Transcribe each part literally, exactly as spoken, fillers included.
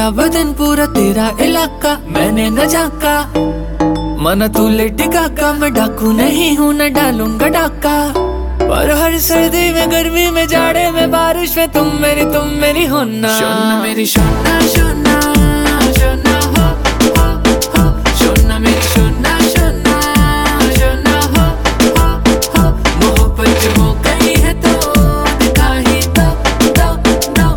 मेरा बदन पूरा तेरा इलाका मैंने न झाका, मना तू लेटी काका, मैं डाकू नहीं हूँ न डालूंगा डाका। पर हर सर्दी में गर्मी में जाड़े में बारिश में तुम मेरी तुम मेरी होना। शोना मेरी शोना शोना शोना हो हो हो, शोना मेरी शोना शोना शोना हो हो हो। मोहब्बत जो हो गई है तो दिखा ही दो दो दो।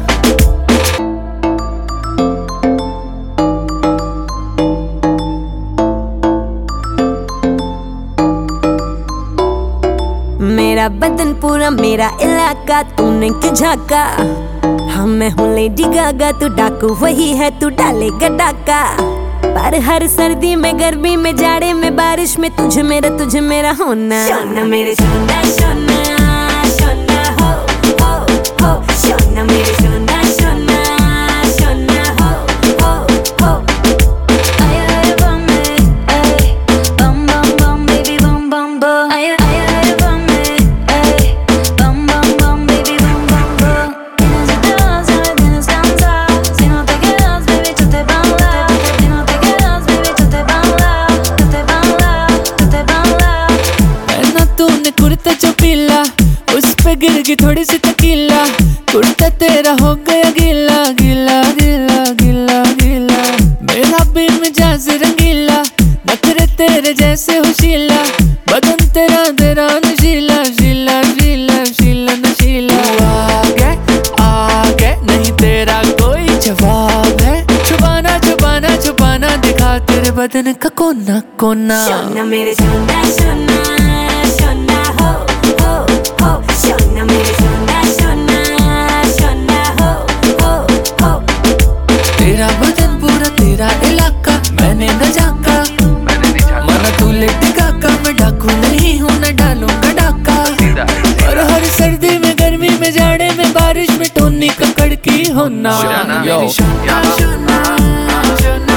मेरा बदन पूरा मेरा इलाका, तूने क्यों झाका? हाँ मैं हूँ लेडी गागा, तू डाकू वही है, तू डालेगा डाका। पर हर सर्दी में गर्मी में जाड़े में बारिश में तुझे मेरा तुझे मेरा होना। शोना मेरे शोना शोना शोना हो हो हो, शोना मेरे शोना शोना शोना हो हो हो। आया आया बम ए बम बम बम बेबी बम बम बम। आया आया बम ए bum bum bum baby bum bum bum. Tienes ideas y me tienes cansada. Si no te quedas baby yo te baila. Si no te quedas baby yo te baila. Yo te baila, yo te baila. पहना तूने कुर्ता जो पीला, उस पे गिर गई थोड़ी सी तकीला। कुर्ता तेरा हो गया गीला गीला गीला गीला गीला। मेरा भी मिजाज रंगीला, नखरे तेरे जैसे होशीला। बदन तेरा तेरा नशीला शीला शीला शीला नशीला। आगे आगे नहीं तेरा कोई जवाब है, छुपाना छुपाना छुपाना दिखा तेरे बदन का कोना कोना। शोना मेरे शोना शोना शोना हो हो हो, शोना मेरे शोना शोना शोना हो हो हो। तेरा बदन पूरा तेरा इलाका मैंने न झाका, मना तू लेटी काका, मैं डाकू नहीं हूँ न डालूंगा डाका। और हर सर्दी में गर्मी में जाड़े में बारिश में टोनी ककड़ की होना। शोना मेरी शोना शोना शोना